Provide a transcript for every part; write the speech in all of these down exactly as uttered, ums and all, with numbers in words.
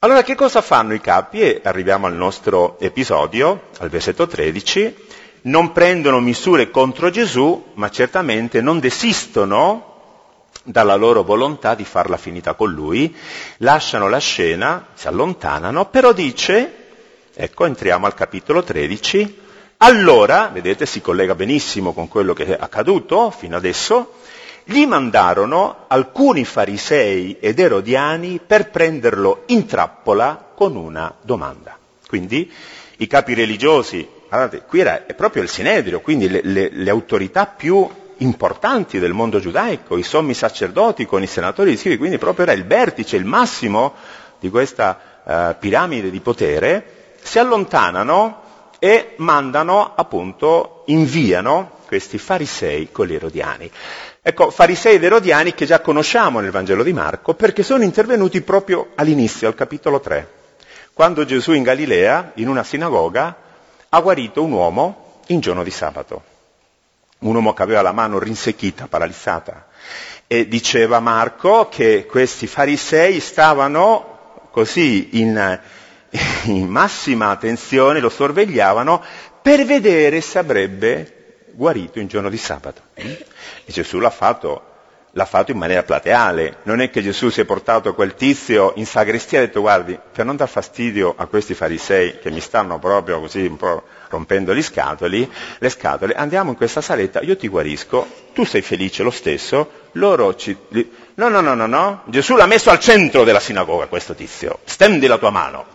Allora che cosa fanno i capi? E arriviamo al nostro episodio, al versetto tredici. Non prendono misure contro Gesù, ma certamente non desistono dalla loro volontà di farla finita con lui, lasciano la scena, si allontanano, però dice, ecco, entriamo al capitolo tredici, allora, vedete, si collega benissimo con quello che è accaduto fino adesso, gli mandarono alcuni farisei ed erodiani per prenderlo in trappola con una domanda. Quindi i capi religiosi, guardate, qui era, è proprio il Sinedrio, quindi le, le, le autorità più importanti del mondo giudaico, i sommi sacerdoti con i senatori di scrivi, quindi proprio era il vertice, il massimo di questa uh, piramide di potere, si allontanano e mandano, appunto, inviano questi farisei con gli erodiani. Ecco, farisei ed erodiani che già conosciamo nel Vangelo di Marco, perché sono intervenuti proprio all'inizio, al capitolo tre, quando Gesù in Galilea, in una sinagoga, ha guarito un uomo in giorno di sabato. Un uomo che aveva la mano rinsecchita, paralizzata. E diceva Marco che questi farisei stavano così in, in massima attenzione, lo sorvegliavano per vedere se avrebbe guarito in giorno di sabato. E Gesù l'ha fatto, l'ha fatto in maniera plateale. Non è che Gesù si è portato quel tizio in sagrestia e ha detto: guardi, per non dar fastidio a questi farisei che mi stanno proprio così un po' rompendo gli scatoli, le scatole, andiamo in questa saletta, io ti guarisco, tu sei felice lo stesso, loro ci... No, no, no, no, no, Gesù l'ha messo al centro della sinagoga questo tizio, stendi la tua mano.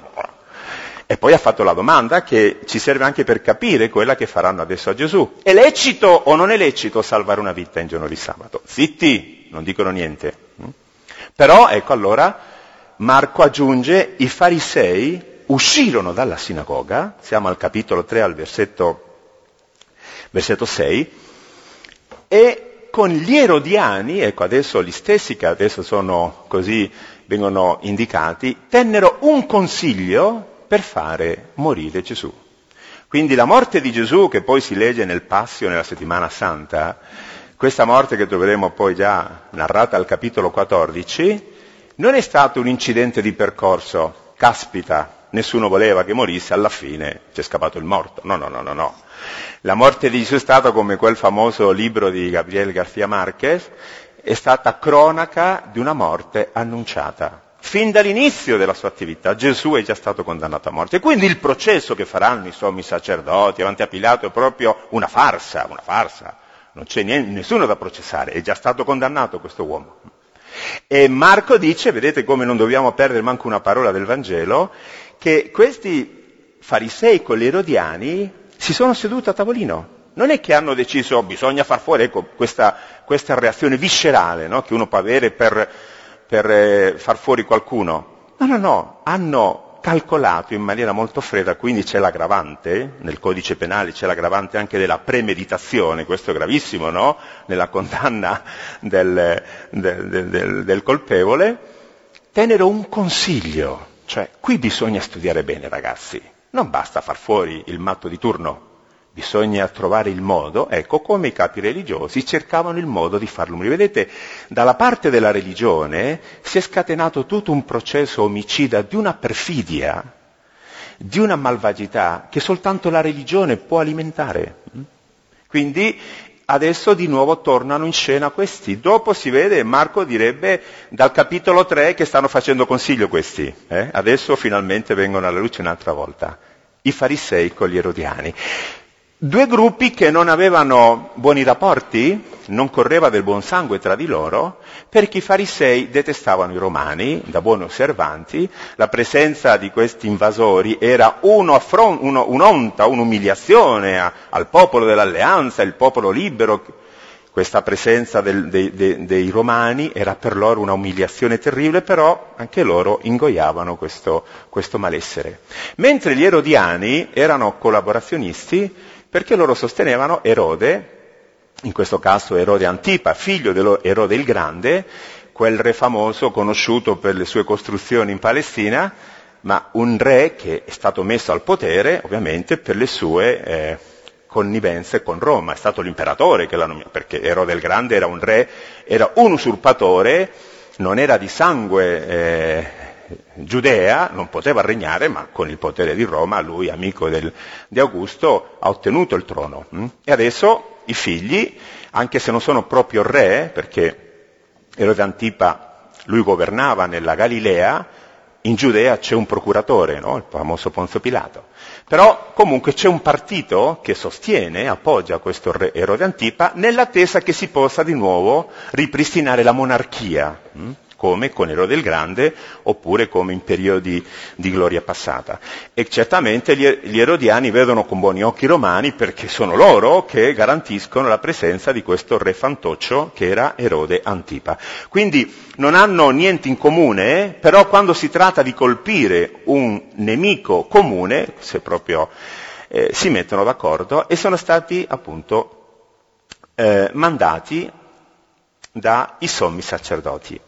E poi ha fatto la domanda che ci serve anche per capire quella che faranno adesso a Gesù. È lecito o non è lecito salvare una vita in giorno di sabato? Zitti, non dicono niente. Però, ecco, allora, Marco aggiunge, i farisei uscirono dalla sinagoga, siamo al capitolo tre, al versetto, versetto sei, e con gli erodiani, ecco adesso gli stessi che adesso sono così, vengono indicati, tennero un consiglio per fare morire Gesù. Quindi la morte di Gesù, che poi si legge nel Passio nella Settimana Santa, questa morte che troveremo poi già narrata al capitolo quattordici, non è stato un incidente di percorso, caspita, nessuno voleva che morisse, alla fine c'è scappato il morto. No, no, no, no, no. La morte di Gesù è stata, come quel famoso libro di Gabriel García Márquez, è stata cronaca di una morte annunciata. Fin dall'inizio della sua attività Gesù è già stato condannato a morte. E quindi il processo che faranno i sommi sacerdoti avanti a Pilato è proprio una farsa, una farsa. Non c'è niente, nessuno da processare, è già stato condannato questo uomo. E Marco dice, vedete come non dobbiamo perdere manco una parola del Vangelo, che questi farisei con gli erodiani si sono seduti a tavolino. Non è che hanno deciso, bisogna far fuori, ecco, questa, questa reazione viscerale, no, che uno può avere per... per eh, far fuori qualcuno. No, no, no, hanno calcolato in maniera molto fredda, quindi c'è l'aggravante, nel codice penale c'è l'aggravante anche della premeditazione, questo è gravissimo, no? Nella condanna del, del, del, del, del colpevole, tennero un consiglio, cioè qui bisogna studiare bene ragazzi, non basta far fuori il matto di turno. Bisogna trovare il modo, ecco come i capi religiosi cercavano il modo di farlo morire. Vedete, dalla parte della religione si è scatenato tutto un processo omicida di una perfidia, di una malvagità che soltanto la religione può alimentare. Quindi adesso di nuovo tornano in scena questi. Dopo si vede, Marco direbbe dal capitolo tre che stanno facendo consiglio questi. Eh? Adesso finalmente vengono alla luce un'altra volta. I farisei con gli erodiani. Due gruppi che non avevano buoni rapporti, non correva del buon sangue tra di loro, perché i farisei detestavano i romani, da buoni osservanti, la presenza di questi invasori era uno affron- uno, un'onta, un'umiliazione a, al popolo dell'alleanza, il popolo libero. Questa presenza del, dei, dei, dei romani era per loro una umiliazione terribile, però anche loro ingoiavano questo, questo malessere. Mentre gli erodiani erano collaborazionisti, perché loro sostenevano Erode, in questo caso Erode Antipa, figlio di Erode il Grande, quel re famoso conosciuto per le sue costruzioni in Palestina, ma un re che è stato messo al potere ovviamente per le sue eh, connivenze con Roma. È stato l'imperatore che l'ha nominato, perché Erode il Grande era un re, era un usurpatore, non era di sangue eh, Giudea non poteva regnare, ma con il potere di Roma, lui, amico del, di Augusto, ha ottenuto il trono. E adesso i figli, anche se non sono proprio re, perché Erode Antipa, lui governava nella Galilea, in Giudea c'è un procuratore, no? Il famoso Ponzio Pilato. Però comunque c'è un partito che sostiene, appoggia questo re Erode Antipa, nell'attesa che si possa di nuovo ripristinare la monarchia, hm? come con Erode il Grande, oppure come in periodi di gloria passata. E certamente gli, gli erodiani vedono con buoni occhi i romani, perché sono loro che garantiscono la presenza di questo re fantoccio che era Erode Antipa. Quindi non hanno niente in comune, però quando si tratta di colpire un nemico comune, se proprio eh, si mettono d'accordo, e sono stati appunto eh, mandati dai sommi sacerdoti.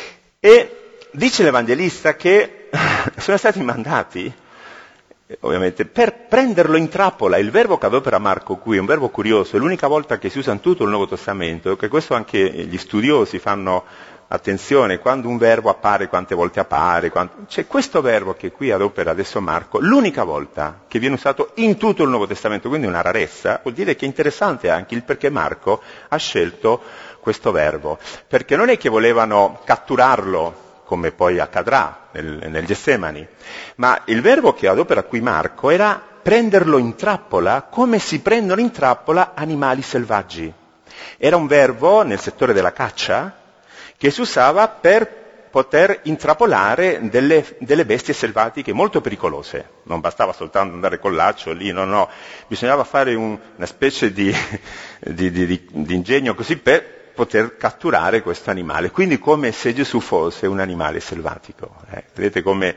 E dice l'Evangelista che sono stati mandati, ovviamente, per prenderlo in trappola. Il verbo che adopera Marco qui è un verbo curioso, è l'unica volta che si usa in tutto il Nuovo Testamento, che questo anche gli studiosi fanno attenzione, quando un verbo appare, quante volte appare, quante... c'è questo verbo che qui adopera adesso Marco, l'unica volta che viene usato in tutto il Nuovo Testamento, quindi una rarezza, vuol dire che è interessante anche il perché Marco ha scelto questo verbo, perché non è che volevano catturarlo, come poi accadrà nel, nel Getsemani, ma il verbo che adopera qui Marco era prenderlo in trappola come si prendono in trappola animali selvaggi. Era un verbo nel settore della caccia che si usava per poter intrappolare delle, delle bestie selvatiche molto pericolose. Non bastava soltanto andare col laccio lì, no, no, bisognava fare un, una specie di, di, di, di, di ingegno così per poter catturare questo animale, quindi come se Gesù fosse un animale selvatico. Eh, vedete come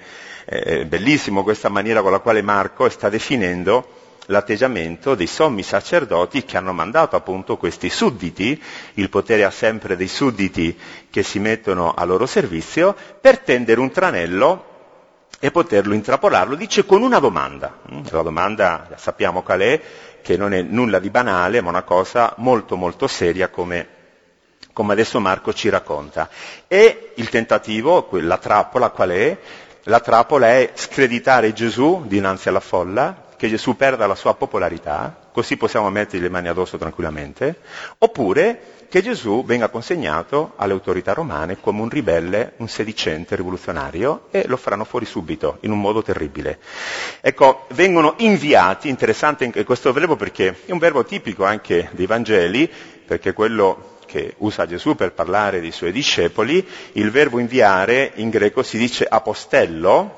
è bellissimo questa maniera con la quale Marco sta definendo l'atteggiamento dei sommi sacerdoti che hanno mandato appunto questi sudditi, il potere ha sempre dei sudditi che si mettono a loro servizio, per tendere un tranello e poterlo intrappolarlo, dice con una domanda. La domanda, sappiamo qual è, che non è nulla di banale, ma una cosa molto molto seria come come adesso Marco ci racconta. E il tentativo, la trappola qual è? La trappola è screditare Gesù dinanzi alla folla, che Gesù perda la sua popolarità, così possiamo mettergli le mani addosso tranquillamente, oppure che Gesù venga consegnato alle autorità romane come un ribelle, un sedicente rivoluzionario, e lo faranno fuori subito, in un modo terribile. Ecco, vengono inviati, interessante anche questo verbo perché è un verbo tipico anche dei Vangeli, perché quello che usa Gesù per parlare dei suoi discepoli, il verbo inviare in greco si dice apostello,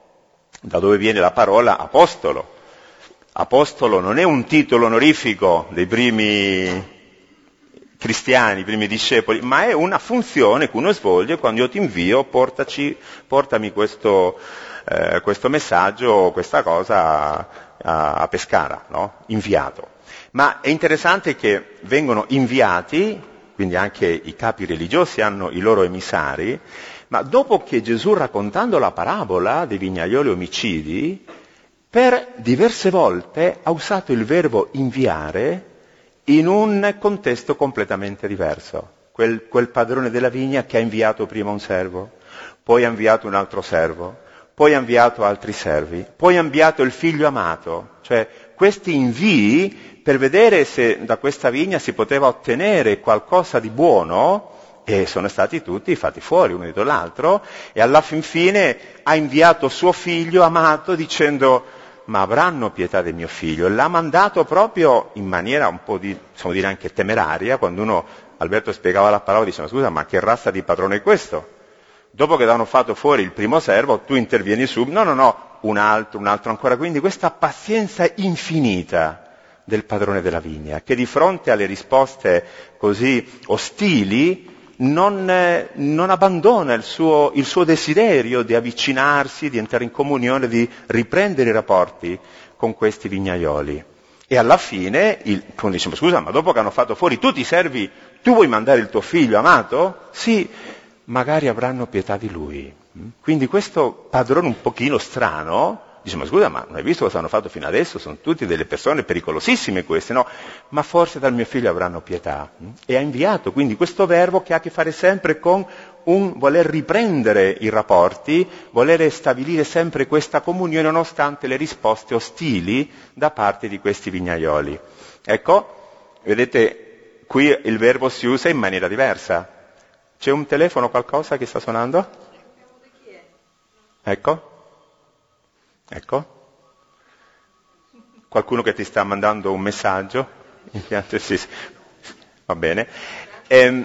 da dove viene la parola apostolo. Apostolo non è un titolo onorifico dei primi cristiani, i primi discepoli, ma è una funzione che uno svolge quando io ti invio, portaci, portami questo, eh, questo messaggio, questa cosa a, a Pescara, no? Inviato. Ma è interessante che vengono inviati, quindi anche i capi religiosi hanno i loro emissari, ma dopo che Gesù, raccontando la parabola dei vignaioli omicidi, per diverse volte ha usato il verbo inviare in un contesto completamente diverso. Quel, quel padrone della vigna che ha inviato prima un servo, poi ha inviato un altro servo, poi ha inviato altri servi, poi ha inviato il figlio amato. Cioè questi invii per vedere se da questa vigna si poteva ottenere qualcosa di buono, e sono stati tutti fatti fuori uno dietro l'altro, e alla fin fine ha inviato suo figlio amato dicendo: ma avranno pietà del mio figlio. L'ha mandato proprio in maniera un po' di, possiamo dire anche temeraria, quando uno, Alberto spiegava la parola, diceva: scusa, ma che razza di padrone è questo? Dopo che l'hanno fatto fuori il primo servo, tu intervieni subito, no, no, no, un altro, un altro ancora. Quindi questa pazienza infinita del padrone della vigna, che di fronte alle risposte così ostili non, eh, non abbandona il suo, il suo desiderio di avvicinarsi, di entrare in comunione, di riprendere i rapporti con questi vignaioli. E alla fine, il, quando diciamo: scusa, ma dopo che hanno fatto fuori tutti i servi, tu vuoi mandare il tuo figlio amato? Sì, magari avranno pietà di lui. Quindi questo padrone un pochino strano dice: ma scusa, ma non hai visto cosa hanno fatto fino adesso? Sono tutte delle persone pericolosissime queste, no? Ma forse dal mio figlio avranno pietà. E ha inviato quindi questo verbo che ha a che fare sempre con un voler riprendere i rapporti, voler stabilire sempre questa comunione nonostante le risposte ostili da parte di questi vignaioli. Ecco, vedete, qui il verbo si usa in maniera diversa. C'è un telefono, qualcosa che sta suonando? Ecco, ecco. Qualcuno che ti sta mandando un messaggio? Sì, sì. Va bene. Ehm,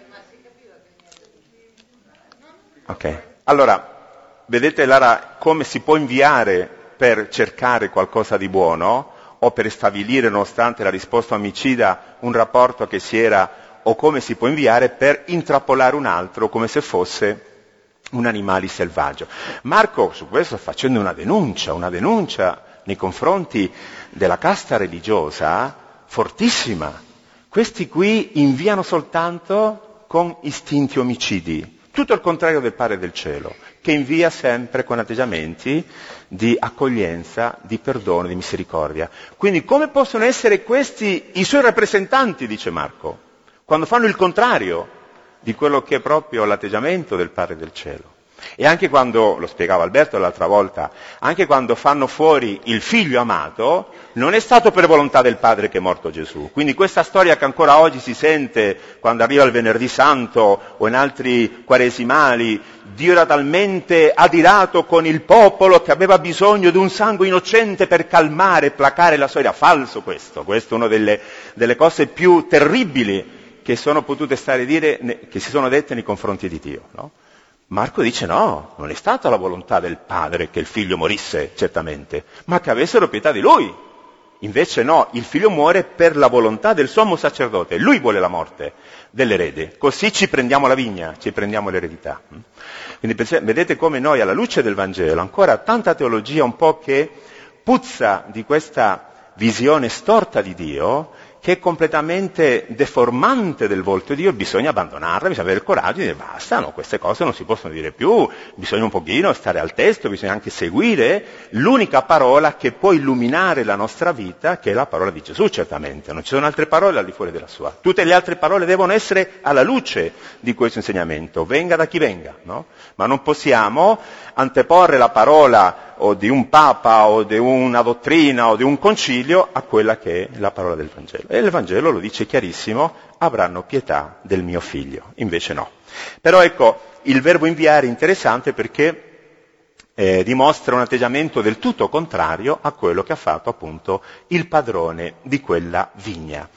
ok. Allora, vedete Lara come si può inviare per cercare qualcosa di buono o per stabilire, nonostante la risposta omicida, un rapporto che si era, o come si può inviare per intrappolare un altro come se fosse un animale selvaggio. Marco su questo sta facendo una denuncia, una denuncia nei confronti della casta religiosa fortissima. Questi qui inviano soltanto con istinti omicidi, tutto il contrario del Padre del Cielo, che invia sempre con atteggiamenti di accoglienza, di perdono, di misericordia. Quindi come possono essere questi i suoi rappresentanti, dice Marco, quando fanno il contrario di quello che è proprio l'atteggiamento del Padre del Cielo? E anche quando, lo spiegava Alberto l'altra volta, anche quando fanno fuori il figlio amato, non è stato per volontà del Padre che è morto Gesù. Quindi questa storia che ancora oggi si sente quando arriva il Venerdì Santo o in altri quaresimali, Dio era talmente adirato con il popolo che aveva bisogno di un sangue innocente per calmare e placare la sua ira. Falso questo, questo è una delle, delle cose più terribili che sono potute stare dire, che si sono dette nei confronti di Dio, no? Marco dice no, non è stata la volontà del padre che il figlio morisse, certamente, ma che avessero pietà di lui. Invece no, il figlio muore per la volontà del sommo sacerdote, lui vuole la morte dell'erede, così ci prendiamo la vigna, ci prendiamo l'eredità. Quindi vedete come noi alla luce del Vangelo, ancora tanta teologia un po' che puzza di questa visione storta di Dio, che è completamente deformante del volto di Dio, bisogna abbandonarla, bisogna avere il coraggio di dire basta, no, queste cose non si possono dire più, bisogna un pochino stare al testo, bisogna anche seguire l'unica parola che può illuminare la nostra vita, che è la parola di Gesù, certamente, non ci sono altre parole al di fuori della sua. Tutte le altre parole devono essere alla luce di questo insegnamento, venga da chi venga, no? Ma non possiamo anteporre la parola o di un papa o di una dottrina o di un concilio a quella che è la parola del Vangelo. E il Vangelo lo dice chiarissimo, avranno pietà del mio figlio, invece no. Però ecco, il verbo inviare è interessante perché eh, dimostra un atteggiamento del tutto contrario a quello che ha fatto appunto il padrone di quella vigna.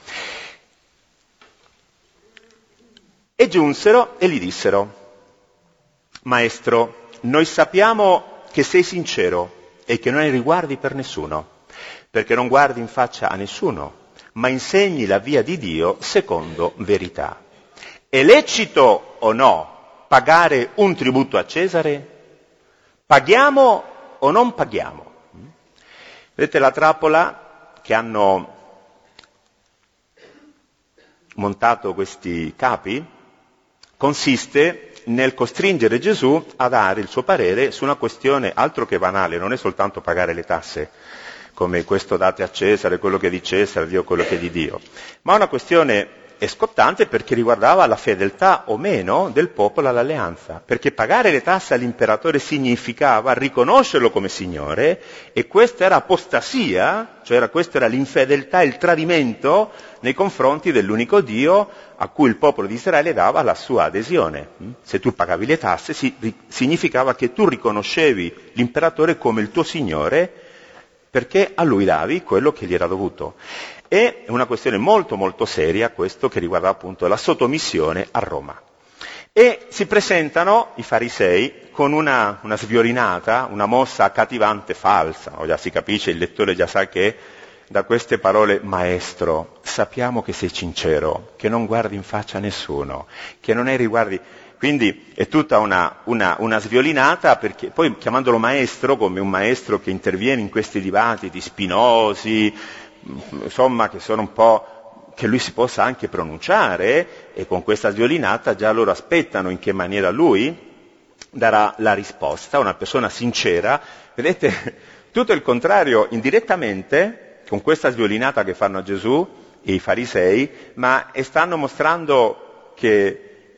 E giunsero e gli dissero: Maestro, noi sappiamo che sei sincero e che non hai riguardi per nessuno, perché non guardi in faccia a nessuno, ma insegni la via di Dio secondo verità. È lecito o no pagare un tributo a Cesare? Paghiamo o non paghiamo? Vedete la trappola che hanno montato questi capi? Consiste nel costringere Gesù a dare il suo parere su una questione altro che banale, non è soltanto pagare le tasse, come questo date a Cesare, quello che è di Cesare, Dio quello che è di Dio, ma una questione scottante perché riguardava la fedeltà o meno del popolo all'alleanza, perché pagare le tasse all'imperatore significava riconoscerlo come Signore, e questa era apostasia, cioè era, questa era l'infedeltà, il tradimento nei confronti dell'unico Dio a cui il popolo di Israele dava la sua adesione. Se tu pagavi le tasse si, significava che tu riconoscevi l'imperatore come il tuo Signore, perché a lui davi quello che gli era dovuto. È una questione molto molto seria questo, che riguarda appunto la sottomissione a Roma. E si presentano i farisei con una, una sviolinata, una mossa accattivante falsa. O già si capisce, il lettore già sa che da queste parole: Maestro, sappiamo che sei sincero, che non guardi in faccia a nessuno, che non hai riguardi. Quindi è tutta una, una, una sviolinata, perché poi chiamandolo maestro, come un maestro che interviene in questi dibattiti spinosi, insomma, che sono un po', che lui si possa anche pronunciare, e con questa sviolinata già loro aspettano in che maniera lui darà la risposta, una persona sincera. Vedete, tutto il contrario, indirettamente, con questa sviolinata che fanno a Gesù i farisei, ma stanno mostrando che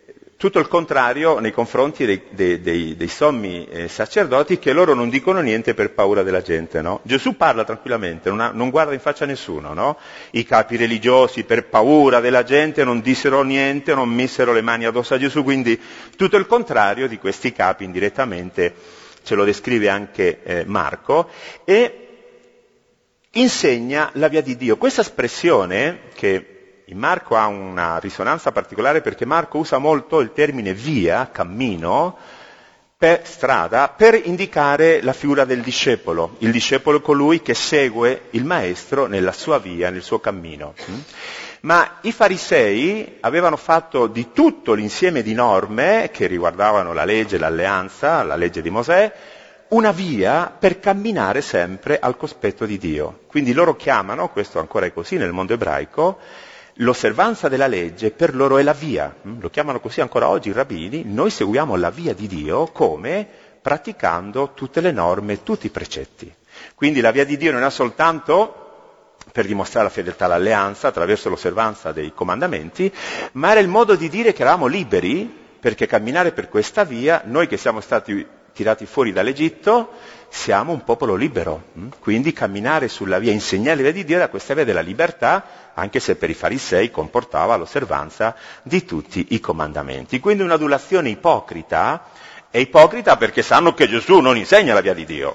Tutto il contrario nei confronti dei, dei, dei, dei sommi eh, sacerdoti, che loro non dicono niente per paura della gente, no? Gesù parla tranquillamente, non, ha, non guarda in faccia a nessuno, no? I capi religiosi per paura della gente non dissero niente, non misero le mani addosso a Gesù, quindi tutto il contrario di questi capi indirettamente ce lo descrive anche eh, Marco, e insegna la via di Dio. Questa espressione, che in Marco ha una risonanza particolare perché Marco usa molto il termine via, cammino, per strada, per indicare la figura del discepolo. Il discepolo è colui che segue il maestro nella sua via, nel suo cammino. Ma i farisei avevano fatto di tutto l'insieme di norme che riguardavano la legge, l'alleanza, la legge di Mosè, una via per camminare sempre al cospetto di Dio. Quindi loro chiamano, questo ancora è così nel mondo ebraico, l'osservanza della legge per loro è la via, lo chiamano così ancora oggi i rabbini. Noi seguiamo la via di Dio come? Praticando tutte le norme, tutti i precetti. Quindi la via di Dio non è soltanto per dimostrare la fedeltà all'alleanza attraverso l'osservanza dei comandamenti, ma era il modo di dire che eravamo liberi, perché camminare per questa via, noi che siamo stati tirati fuori dall'Egitto, siamo un popolo libero, quindi camminare sulla via, insegnare la via di Dio era questa via della libertà, anche se per i farisei comportava l'osservanza di tutti i comandamenti. Quindi un'adulazione ipocrita, è ipocrita perché sanno che Gesù non insegna la via di Dio,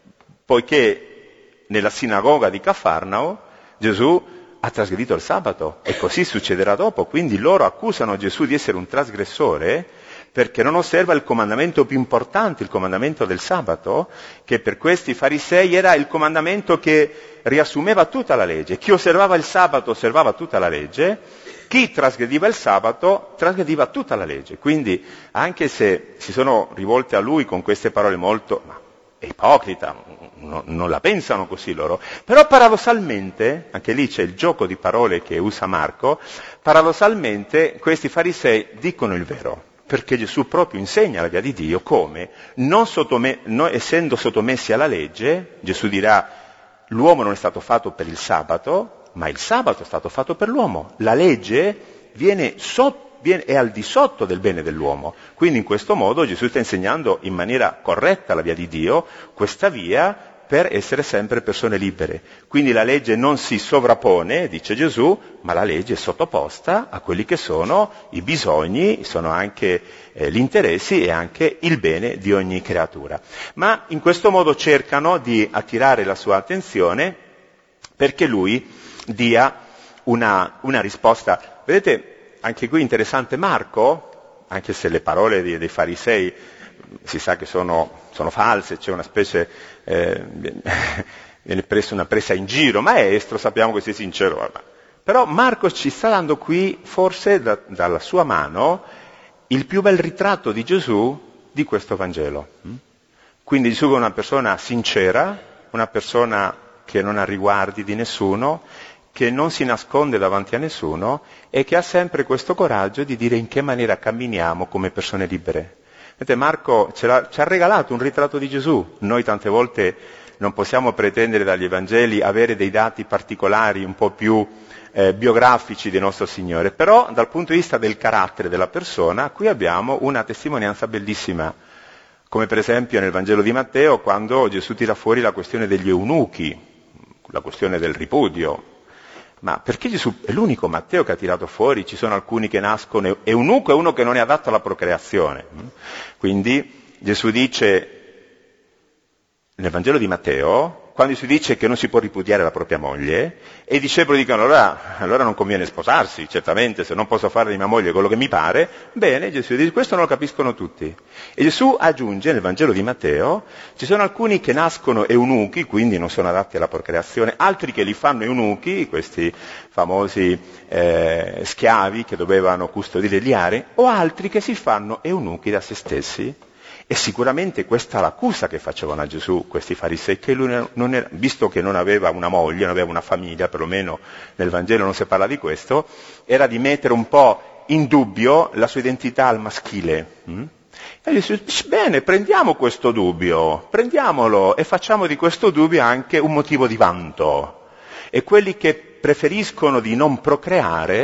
poiché nella sinagoga di Cafarnao Gesù ha trasgredito il sabato, e così succederà dopo, quindi loro accusano Gesù di essere un trasgressore, perché non osserva il comandamento più importante, il comandamento del sabato, che per questi farisei era il comandamento che riassumeva tutta la legge. Chi osservava il sabato osservava tutta la legge, chi trasgrediva il sabato trasgrediva tutta la legge. Quindi, anche se si sono rivolti a lui con queste parole molto, ma è ipocrita, no, non la pensano così loro, però paradossalmente, anche lì c'è il gioco di parole che usa Marco, paradossalmente questi farisei dicono il vero. Perché Gesù proprio insegna la via di Dio come, non sottome- non essendo sottomessi alla legge, Gesù dirà, l'uomo non è stato fatto per il sabato, ma il sabato è stato fatto per l'uomo. La legge viene, so- viene è al di sotto del bene dell'uomo. Quindi in questo modo Gesù sta insegnando in maniera corretta la via di Dio, questa via per essere sempre persone libere. Quindi la legge non si sovrappone, dice Gesù, ma la legge è sottoposta a quelli che sono i bisogni, sono anche eh, gli interessi e anche il bene di ogni creatura. Ma in questo modo cercano di attirare la sua attenzione perché lui dia una, una risposta. Vedete, anche qui interessante Marco, anche se le parole dei, dei farisei si sa che sono, sono false, c'è una specie, eh, viene presa una presa in giro, maestro, sappiamo che sei sincero, vabbè. Però Marco ci sta dando qui, forse da, dalla sua mano, il più bel ritratto di Gesù di questo Vangelo. Quindi Gesù è una persona sincera, una persona che non ha riguardi di nessuno, che non si nasconde davanti a nessuno e che ha sempre questo coraggio di dire in che maniera camminiamo come persone libere. Vedete, Marco ci ha regalato un ritratto di Gesù. Noi tante volte non possiamo pretendere dagli Evangeli avere dei dati particolari, un po' più eh, biografici del nostro Signore, però dal punto di vista del carattere della persona, qui abbiamo una testimonianza bellissima, come per esempio nel Vangelo di Matteo, quando Gesù tira fuori la questione degli eunuchi, la questione del ripudio. Ma perché Gesù è l'unico Matteo che ha tirato fuori? Ci sono alcuni che nascono eunuco e uno che non è adatto alla procreazione. Quindi Gesù dice nel Vangelo di Matteo, quando si dice che non si può ripudiare la propria moglie, e i discepoli dicono allora, allora non conviene sposarsi, certamente, se non posso fare di mia moglie quello che mi pare, bene, Gesù dice, questo non lo capiscono tutti. E Gesù aggiunge nel Vangelo di Matteo, ci sono alcuni che nascono eunuchi, quindi non sono adatti alla procreazione, altri che li fanno eunuchi, questi famosi eh, schiavi che dovevano custodire gli ari, o altri che si fanno eunuchi da se stessi. E sicuramente questa è l'accusa che facevano a Gesù questi farisei, che lui non era, visto che non aveva una moglie, non aveva una famiglia, perlomeno nel Vangelo non si parla di questo, era di mettere un po' in dubbio la sua identità al maschile. E gli dice, bene, prendiamo questo dubbio, prendiamolo e facciamo di questo dubbio anche un motivo di vanto. E quelli che preferiscono di non procreare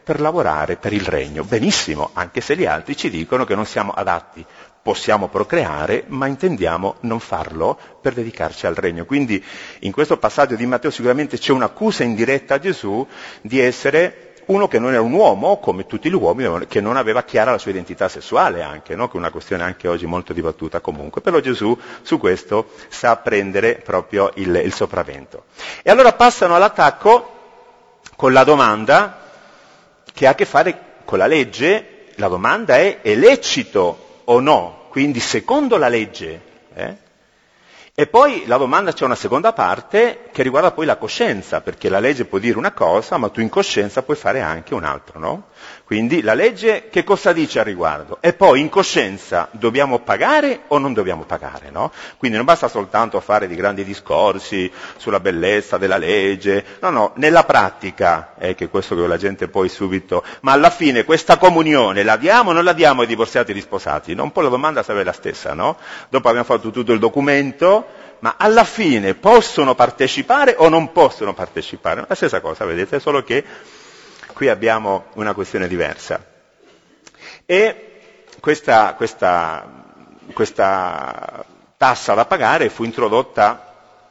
per lavorare per il regno. Benissimo, anche se gli altri ci dicono che non siamo adatti. Possiamo procreare, ma intendiamo non farlo per dedicarci al regno. Quindi in questo passaggio di Matteo sicuramente c'è un'accusa indiretta a Gesù di essere uno che non era un uomo, come tutti gli uomini, che non aveva chiara la sua identità sessuale anche, no? Che è una questione anche oggi molto dibattuta comunque. Però Gesù su questo sa prendere proprio il, il sopravvento. E allora passano all'attacco con la domanda che ha a che fare con la legge. La domanda è: è lecito o no? Quindi secondo la legge. Eh? E poi la domanda c'è una seconda parte che riguarda poi la coscienza, perché la legge può dire una cosa, ma tu in coscienza puoi fare anche un altro, no? Quindi la legge che cosa dice al riguardo? E poi in coscienza dobbiamo pagare o non dobbiamo pagare, no? Quindi non basta soltanto fare dei grandi discorsi sulla bellezza della legge, no, no, nella pratica, è che questo che la gente poi subito, ma alla fine questa comunione la diamo o non la diamo ai divorziati e agli sposati? No? Un po' la domanda sarebbe la stessa, no? Dopo abbiamo fatto tutto il documento, ma alla fine possono partecipare o non possono partecipare? La stessa cosa, vedete, solo che qui abbiamo una questione diversa. E questa, questa, questa tassa da pagare fu introdotta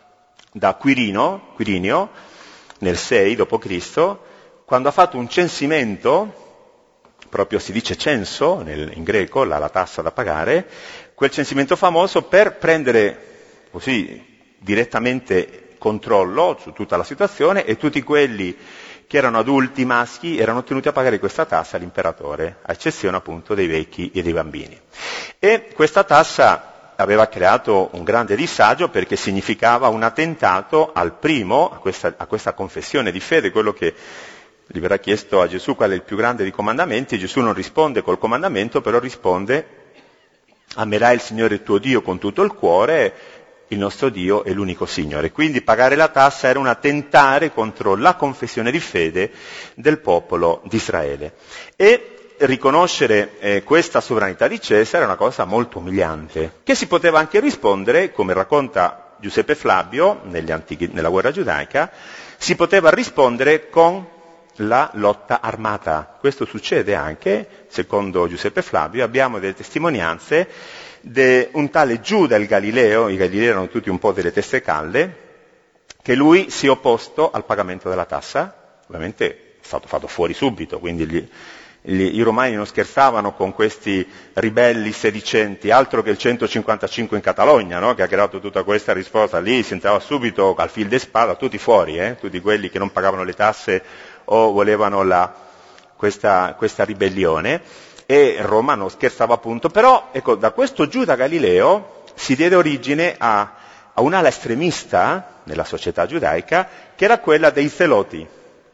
da Quirino, Quirinio nel sei dopo Cristo, quando ha fatto un censimento, proprio si dice censo nel, in greco, la, la tassa da pagare, quel censimento famoso per prendere così direttamente controllo su tutta la situazione, e tutti quelli che erano adulti maschi erano tenuti a pagare questa tassa all'imperatore, a eccezione appunto dei vecchi e dei bambini. E questa tassa aveva creato un grande disagio perché significava un attentato al primo, a questa, a questa confessione di fede, quello che gli verrà chiesto a Gesù qual è il più grande dei comandamenti. Gesù non risponde col comandamento, però risponde: amerai il Signore tuo Dio con tutto il cuore, il nostro Dio è l'unico Signore. Quindi pagare la tassa era un attentare contro la confessione di fede del popolo di Israele. E riconoscere eh, questa sovranità di Cesare è una cosa molto umiliante, che si poteva anche rispondere, come racconta Giuseppe Flavio negli antichi, nella guerra giudaica, si poteva rispondere con la lotta armata. Questo succede anche, secondo Giuseppe Flavio, abbiamo delle testimonianze di un tale Giuda il Galileo, i Galilei erano tutti un po' delle teste calde, che lui si è opposto al pagamento della tassa, ovviamente è stato fatto fuori subito, quindi gli, gli, i romani non scherzavano con questi ribelli sedicenti, altro che il centocinquantacinque in Catalogna, no? Che ha creato tutta questa risposta. Lì si entrava subito al fil di spada, tutti fuori, eh? Tutti quelli che non pagavano le tasse o volevano la, questa, questa ribellione. E Roma non scherzava appunto, però ecco, da questo Giuda Galileo si diede origine a, a un'ala estremista nella società giudaica, che era quella dei zeloti,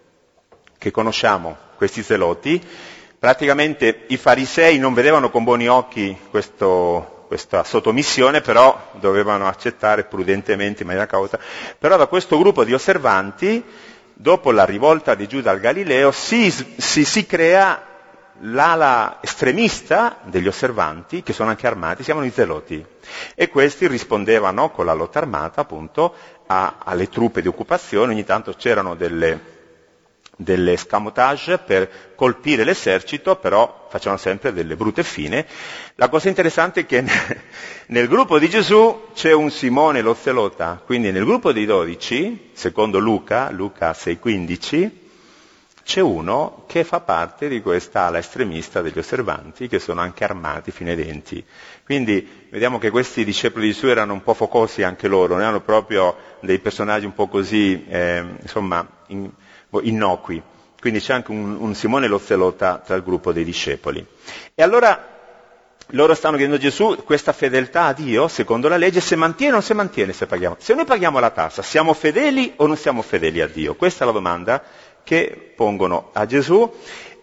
che conosciamo, questi zeloti. Praticamente i farisei non vedevano con buoni occhi questo, questa sottomissione, però dovevano accettare prudentemente in maniera cauta. Però da questo gruppo di osservanti, dopo la rivolta di Giuda al Galileo, si, si, si crea l'ala estremista degli osservanti, che sono anche armati, si chiamano i zeloti, e questi rispondevano con la lotta armata appunto a, alle truppe di occupazione. Ogni tanto c'erano delle, delle escamotage per colpire l'esercito, però facevano sempre delle brutte fine. La cosa interessante è che nel gruppo di Gesù c'è un Simone lo zelota, quindi nel gruppo dei dodici, secondo Luca, Luca sei quindici, c'è uno che fa parte di questa ala estremista degli osservanti, che sono anche armati fino ai denti. Quindi vediamo che questi discepoli di Gesù erano un po' focosi anche loro, non erano proprio dei personaggi un po' così, eh, insomma, in, innocui. Quindi c'è anche un, un Simone lo zelota tra il gruppo dei discepoli. E allora loro stanno chiedendo a Gesù questa fedeltà a Dio, secondo la legge, se mantiene o non si mantiene se paghiamo. Se noi paghiamo la tassa, siamo fedeli o non siamo fedeli a Dio? Questa è la domanda che pongono a Gesù.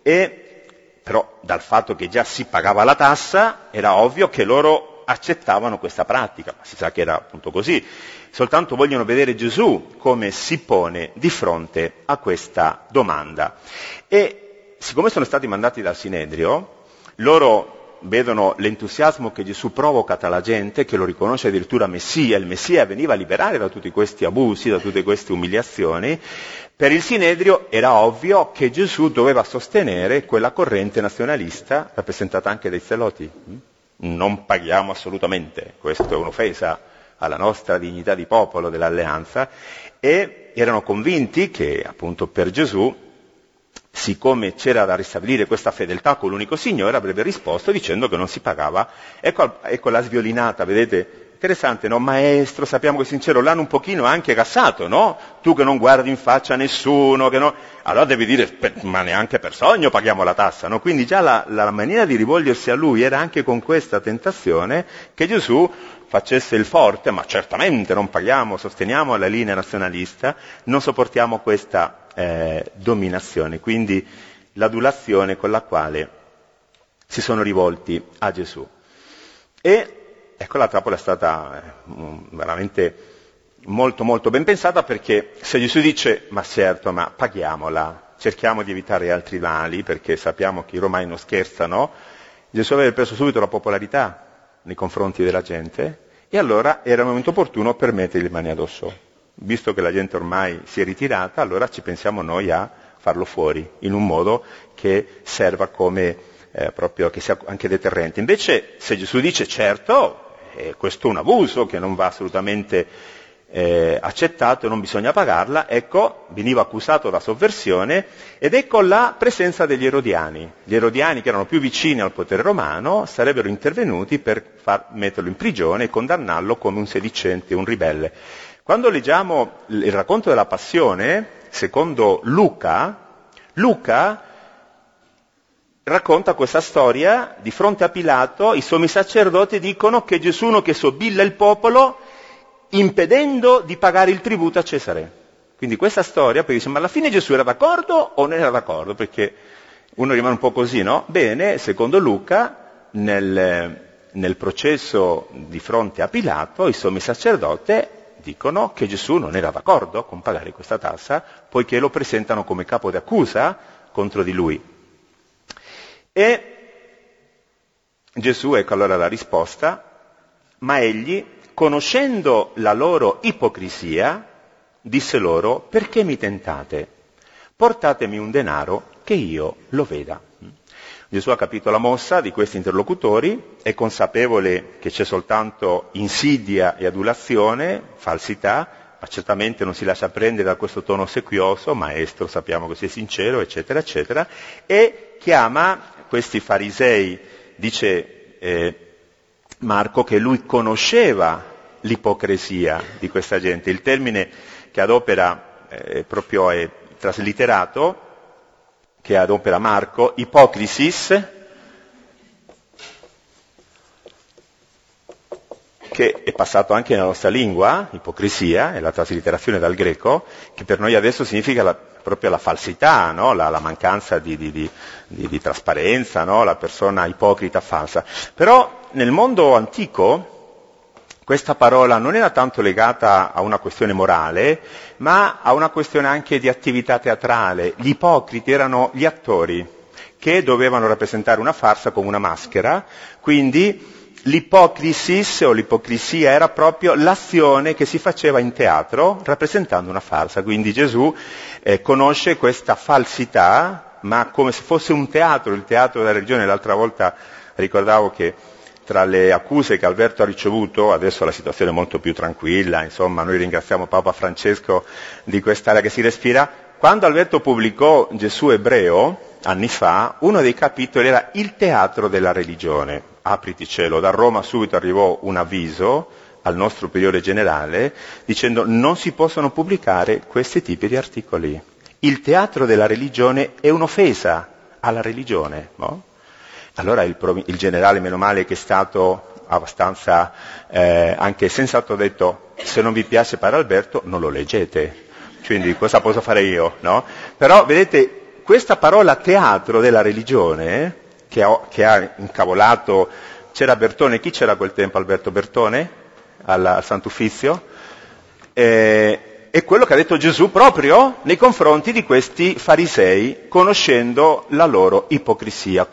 E però dal fatto che già si pagava la tassa era ovvio che loro accettavano questa pratica, ma si sa che era appunto così, soltanto vogliono vedere Gesù come si pone di fronte a questa domanda. E siccome sono stati mandati dal Sinedrio, loro vedono l'entusiasmo che Gesù provoca tra la gente, che lo riconosce addirittura Messia, il Messia veniva a liberare da tutti questi abusi, da tutte queste umiliazioni, Per il Sinedrio era ovvio che Gesù doveva sostenere quella corrente nazionalista rappresentata anche dai Zeloti. Non paghiamo assolutamente, questo è un'offesa alla nostra dignità di popolo dell'alleanza, e erano convinti che appunto per Gesù, siccome c'era da ristabilire questa fedeltà con l'unico Signore, avrebbe risposto dicendo che non si pagava. Ecco, ecco la sviolinata, vedete? Interessante, no? Maestro, sappiamo che sincero, l'hanno un pochino anche cassato, no? Tu che non guardi in faccia a nessuno, che no... Allora devi dire, ma neanche per sogno paghiamo la tassa, no? Quindi già la, la maniera di rivolgersi a lui era anche con questa tentazione che Gesù facesse il forte, ma certamente non paghiamo, sosteniamo la linea nazionalista, non sopportiamo questa eh, dominazione. Quindi l'adulazione con la quale si sono rivolti a Gesù. E ecco, la trappola è stata eh, veramente molto molto ben pensata, perché se Gesù dice, ma certo, ma paghiamola, cerchiamo di evitare altri mali, perché sappiamo che i romani non scherzano, Gesù aveva preso subito la popolarità nei confronti della gente, e allora era il momento opportuno per mettergli le mani addosso. Visto che la gente ormai si è ritirata, allora ci pensiamo noi a farlo fuori, in un modo che serva come, eh, proprio, che sia anche deterrente. Invece, se Gesù dice, certo, eh, questo è un abuso che non va assolutamente eh, accettato e non bisogna pagarla, ecco, veniva accusato da sovversione, ed ecco la presenza degli erodiani. Gli erodiani, che erano più vicini al potere romano, sarebbero intervenuti per far metterlo in prigione e condannarlo come un sedicente, un ribelle. Quando leggiamo il racconto della Passione, secondo Luca, Luca racconta questa storia: di fronte a Pilato i sommi sacerdoti dicono che Gesù è uno che sobilla il popolo impedendo di pagare il tributo a Cesare. Quindi questa storia, poi dice, ma alla fine Gesù era d'accordo o non era d'accordo? Perché uno rimane un po' così, no? Bene, secondo Luca, nel, nel processo di fronte a Pilato, i sommi sacerdoti dicono che Gesù non era d'accordo con pagare questa tassa, poiché lo presentano come capo d'accusa contro di lui. E Gesù, ecco allora la risposta, ma egli, conoscendo la loro ipocrisia, disse loro, perché mi tentate? Portatemi un denaro che io lo veda. Gesù ha capito la mossa di questi interlocutori, è consapevole che c'è soltanto insidia e adulazione, falsità, ma certamente non si lascia prendere da questo tono ossequioso, maestro, sappiamo che sei sincero, eccetera, eccetera, e chiama questi farisei, dice eh, Marco, che lui conosceva l'ipocrisia di questa gente. Il termine che adopera eh, proprio è traslitterato, che adopera Marco, ipocrisis, che è passato anche nella nostra lingua, ipocrisia, è la traslitterazione dal greco, che per noi adesso significa la, proprio la falsità, no? la, la mancanza di, di, di, di, di trasparenza, no? La persona ipocrita, falsa. Però nel mondo antico questa parola non era tanto legata a una questione morale, ma a una questione anche di attività teatrale. Gli ipocriti erano gli attori che dovevano rappresentare una farsa con una maschera, quindi l'ipocrisis o l'ipocrisia era proprio l'azione che si faceva in teatro rappresentando una farsa. Quindi Gesù eh, conosce questa falsità, ma come se fosse un teatro, il teatro della religione. L'altra volta ricordavo che tra le accuse che Alberto ha ricevuto, adesso la situazione è molto più tranquilla, insomma noi ringraziamo Papa Francesco di quest'aria che si respira. Quando Alberto pubblicò Gesù ebreo, anni fa, uno dei capitoli era il teatro della religione. Apriti cielo, da Roma subito arrivò un avviso al nostro priore generale dicendo non si possono pubblicare questi tipi di articoli. Il teatro della religione è un'offesa alla religione, no? Allora il, il generale, meno male che è stato abbastanza eh, anche sensato, ha detto se non vi piace Padre Alberto non lo leggete, quindi cosa posso fare io, no? Però vedete, questa parola teatro della religione che ha, che ha incavolato, c'era Bertone, chi c'era a quel tempo? Alberto Bertone al, al Sant'Uffizio, eh, è quello che ha detto Gesù proprio nei confronti di questi farisei, conoscendo la loro ipocrisia.